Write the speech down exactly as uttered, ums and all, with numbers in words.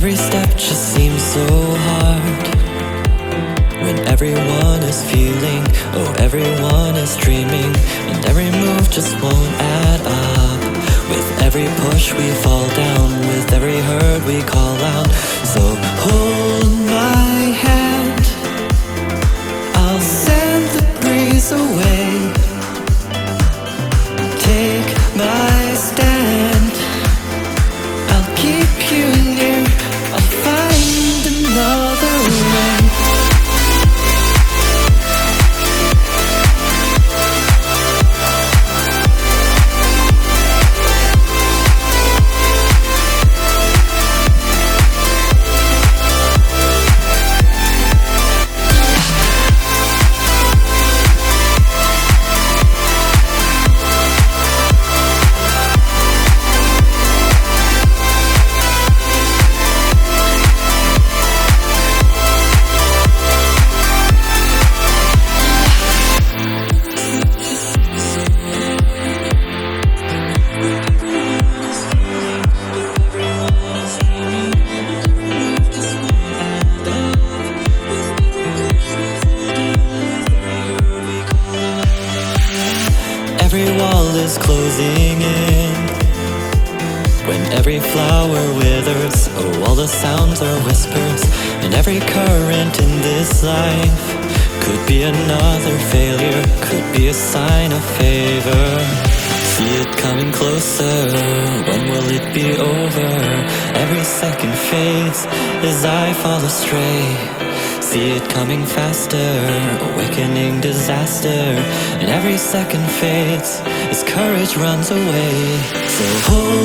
every step just seems so hard. When everyone is feeling, oh everyone is dreaming, and every move just won't add up. With every push we fall down, with every hurt we call out. So hold my hand, I'll send the breeze away. Take my stand, I'll keep you near, I'll find another way. Every wall is closing in. When every flower withers, oh all the sounds are whispers. And every current in this life could be another failure, could be a sign of favor. See it coming closer, when will it be over? Every second fades as I fall astray. See it coming faster, awakening disaster. And every second fades as courage runs away. So hold